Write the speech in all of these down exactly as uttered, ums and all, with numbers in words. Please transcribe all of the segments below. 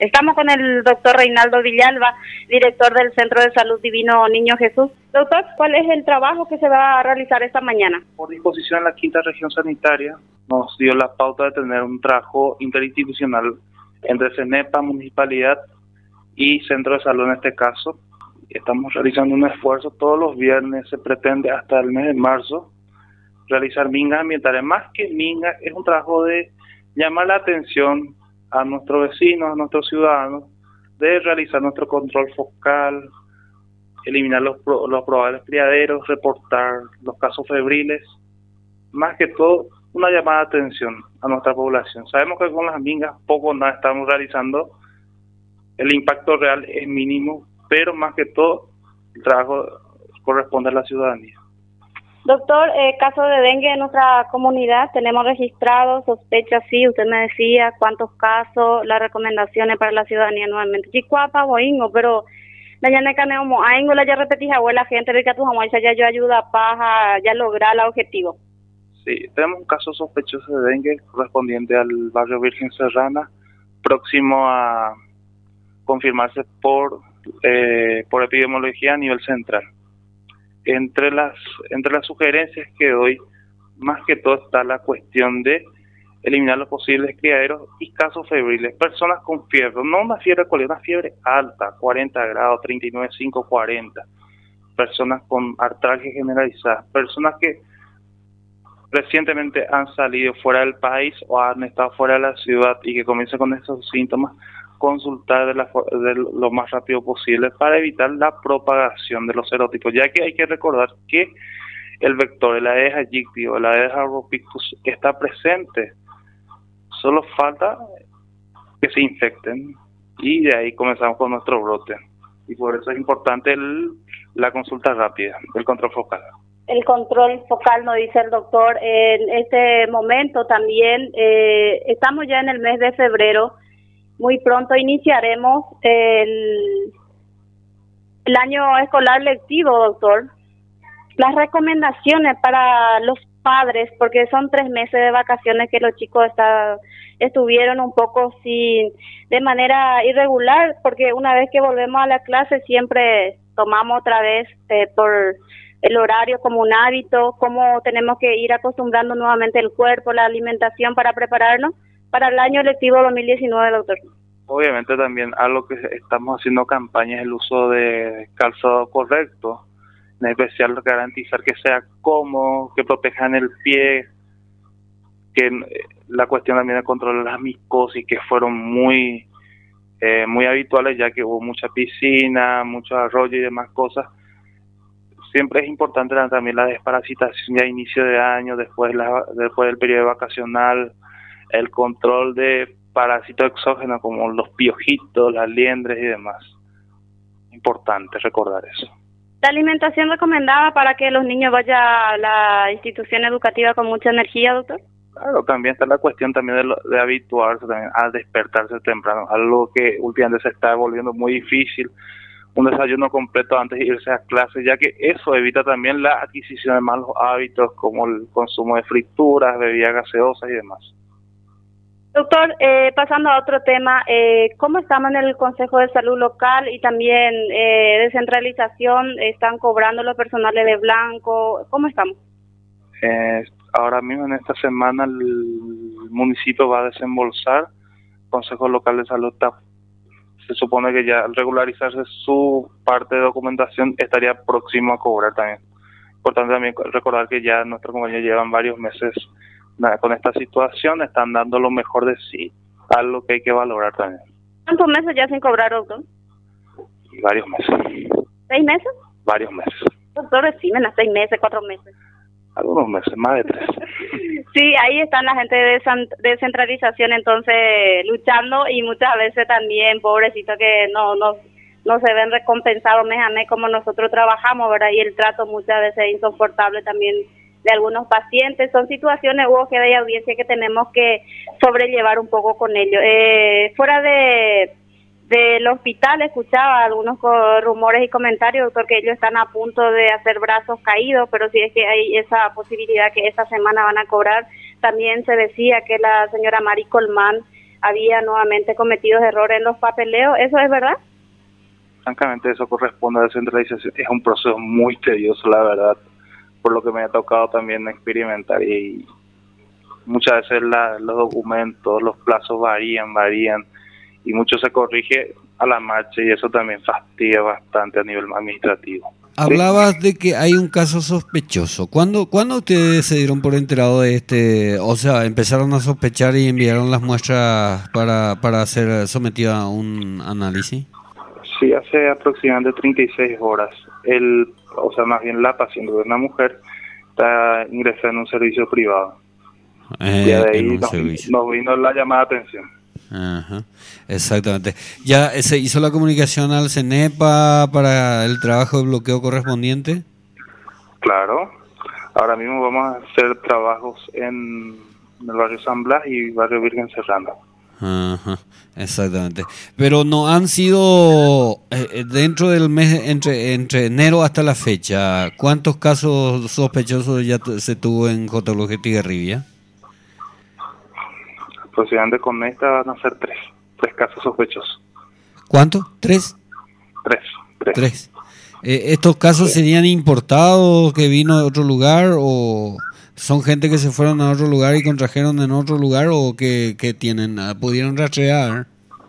Estamos con el doctor Reinaldo Villalba, director del Centro de Salud Divino Niño Jesús. Doctor, ¿cuál es el trabajo que se va a realizar esta mañana? Por disposición de la quinta región sanitaria, nos dio la pauta de tener un trabajo interinstitucional entre CENEPA, Municipalidad y Centro de Salud en este caso. Estamos realizando un esfuerzo todos los viernes, se pretende hasta el mes de marzo realizar mingas ambientales. Más que mingas, es un trabajo de llamar la atención a nuestros vecinos, a nuestros ciudadanos, de realizar nuestro control focal, eliminar los, pro, los probables criaderos, reportar los casos febriles, más que todo una llamada de atención a nuestra población. Sabemos que con las mingas poco nada estamos realizando, el impacto real es mínimo, pero más que todo el trabajo corresponde a la ciudadanía. Doctor, eh, caso de dengue en nuestra comunidad, tenemos registrados, sospechas, sí, usted me decía cuántos casos, las recomendaciones para la ciudadanía nuevamente. Chicuapa, boingo, pero la llana caneo aingo la ya repetí abuela gente rica tu jamás ya yo ayuda paja ya lograr el objetivo. Sí, tenemos un caso sospechoso de dengue correspondiente al barrio Virgen Serrana, próximo a confirmarse por eh, por epidemiología a nivel central. Entre las entre las sugerencias que doy, más que todo está la cuestión de eliminar los posibles criaderos y casos febriles. Personas con fiebre, no una fiebre cualquiera, una fiebre alta, cuarenta grados, treinta y nueve punto cinco, cuarenta. Personas con artralgia generalizada, personas que recientemente han salido fuera del país o han estado fuera de la ciudad y que comiencen con esos síntomas, consultar de, la, de lo más rápido posible para evitar la propagación de los serotipos, ya que hay que recordar que el vector, el Aedes aegypti o el Aedes albopictus está presente, solo falta que se infecten y de ahí comenzamos con nuestro brote, y por eso es importante el, la consulta rápida, el control focal. El control focal, nos dice el doctor. En este momento también eh, estamos ya en el mes de febrero. Muy pronto iniciaremos el, el año escolar lectivo, doctor. Las recomendaciones para los padres, porque son tres meses de vacaciones que los chicos está, estuvieron un poco sin, de manera irregular, porque una vez que volvemos a la clase siempre tomamos otra vez eh, por el horario como un hábito, cómo tenemos que ir acostumbrando nuevamente el cuerpo, la alimentación para prepararnos para el año lectivo dos mil diecinueve, doctor. Obviamente también algo que estamos haciendo campaña es el uso de calzado correcto, en especial garantizar que sea cómodo, que protejan el pie, que la cuestión también de controlar las micosis que fueron muy eh, muy habituales, ya que hubo mucha piscina, mucho arroyo y demás cosas. Siempre es importante también la desparasitación ya a inicio de año, después la, después del periodo vacacional, el control de parásitos exógenos como los piojitos, las liendres y demás. Importante recordar eso. La alimentación recomendada para que los niños vayan a la institución educativa con mucha energía, doctor. Claro, también está la cuestión también de, lo, de habituarse también a despertarse temprano, algo que últimamente se está volviendo muy difícil. Un desayuno completo antes de irse a clase, ya que eso evita también la adquisición de malos hábitos como el consumo de frituras, bebidas gaseosas y demás. Doctor, eh, pasando a otro tema, eh, ¿cómo estamos en el Consejo de Salud Local y también eh, descentralización? ¿Están cobrando los personales de blanco? ¿Cómo estamos? Eh, ahora mismo en esta semana el municipio va a desembolsar, el Consejo Local de Salud está, se supone que ya al regularizarse su parte de documentación estaría próximo a cobrar también. Importante también recordar que ya nuestros compañeros llevan varios meses nada, con esta situación, están dando lo mejor de sí, algo que hay que valorar también. ¿Cuántos meses ya sin cobrar, doctor? Y varios meses. ¿Seis meses? Varios meses. Doctor, reciben a seis meses, cuatro meses. Algunos meses, más de tres. Sí, ahí están la gente de descentralización entonces luchando y muchas veces también, pobrecitos, que no, no, no se ven recompensados mes a mes como nosotros trabajamos, ¿verdad? Y el trato muchas veces es insoportable también de algunos pacientes. Son situaciones, Hugo, que de audiencia que tenemos que sobrellevar un poco con ello. Eh, fuera de del hospital escuchaba algunos rumores y comentarios, doctor, que ellos están a punto de hacer brazos caídos, pero si es que hay esa posibilidad que esta semana van a cobrar. También se decía que la señora Mari Colmán había nuevamente cometido errores en los papeleos. ¿Eso es verdad? Francamente, eso corresponde a descentralización. Es un proceso muy tedioso, la verdad, por lo que me ha tocado también experimentar, y muchas veces la, los documentos, los plazos varían, varían, y mucho se corrige a la marcha, y eso también fastidia bastante a nivel administrativo. Hablabas de que hay un caso sospechoso. ¿Cuándo, ¿Cuándo ustedes se dieron por enterado de este? O sea, empezaron a sospechar y enviaron las muestras para, para ser sometida a un análisis. Sí, hace aproximadamente treinta y seis horas. El, o sea, más bien la paciente, de una mujer, está ingresada en un servicio privado. Eh, y de ahí en un nos, servicio. nos vino la llamada de atención. Ajá, exactamente. ¿Ya se hizo la comunicación al CENEPA para el trabajo de bloqueo correspondiente? Claro. Ahora mismo vamos a hacer trabajos en el barrio San Blas y barrio Virgen Serrano. Ajá, exactamente. Pero no han sido, eh, dentro del mes, entre entre enero hasta la fecha, ¿cuántos casos sospechosos ya t- se tuvo en J L G Tigarribia? Aproximadamente con esta van a ser tres, tres casos sospechosos. ¿Cuánto? ¿Tres? Tres, tres. Tres. Eh, ¿Estos casos Sí. serían importados, que vino de otro lugar, o son gente que se fueron a otro lugar y contrajeron en otro lugar, o que, que tienen, ah, pudieron rastrear?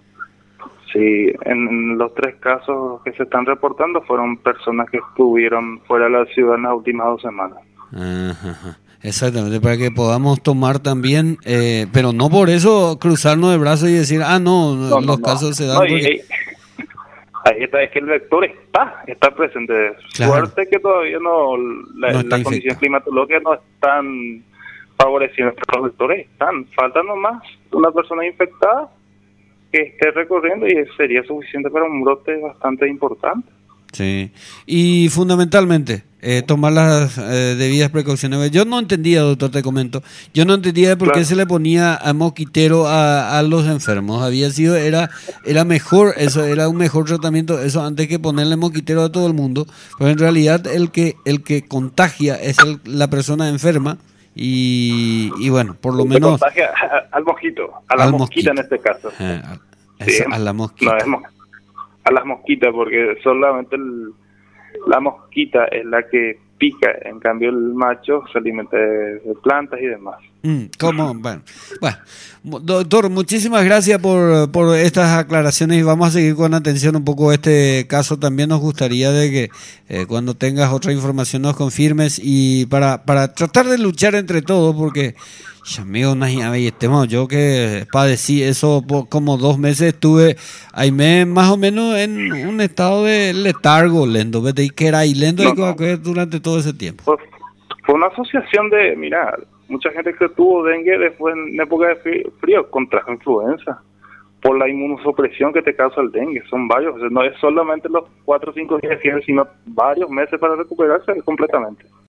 Sí, en los tres casos que se están reportando fueron personas que estuvieron fuera de la ciudad en las últimas dos semanas. Ajá, ajá. Exactamente, para que podamos tomar también, eh, pero no por eso cruzarnos de brazos y decir, ah, no, No, los no, casos no. se dan No, y- porque... y- ahí está, es que el vector está, está presente. Claro. Suerte que todavía no, la, No está las condiciones infectado. climatológicas no están favoreciendo, pero los vectores están. Falta nomás una persona infectada que esté recorriendo y sería suficiente para un brote bastante importante. Sí, y fundamentalmente, eh, tomar las eh, debidas precauciones. Yo no entendía, doctor, te comento, yo no entendía de por Claro. qué se le ponía a mosquitero a, a los enfermos. Había sido, era era mejor, eso era un mejor tratamiento, eso antes que ponerle mosquitero a todo el mundo, pero en realidad el que el que contagia es el- la persona enferma y, y bueno, por lo Se menos... contagia a- al mosquito, a la Al mosquita mosquito. en este caso. eh, a, Sí, esa- a la mosquita. no es mo- a las mosquitas, porque solamente el- la mosquita es la que pica, en cambio el macho se alimenta de, de plantas y demás. Mm, ¿Cómo? Bueno, bueno, Mu- doctor, muchísimas gracias por, por estas aclaraciones y vamos a seguir con atención un poco este caso. También nos gustaría de que eh, cuando tengas otra información nos confirmes y para, para tratar de luchar entre todos, porque ya amigo, estemos, yo que padecí eso por como dos meses, estuve ahí me, más o menos en un estado de letargo, lento, ¿ves? que era y lento No, y no. que durante todo ese tiempo. Pues, fue una asociación de, mira, mucha gente que tuvo dengue después en época de frí- frío contrajo influenza por la inmunosupresión que te causa el dengue. Son varios, o sea, no es solamente los cuatro o cinco días, sino varios meses para recuperarse completamente.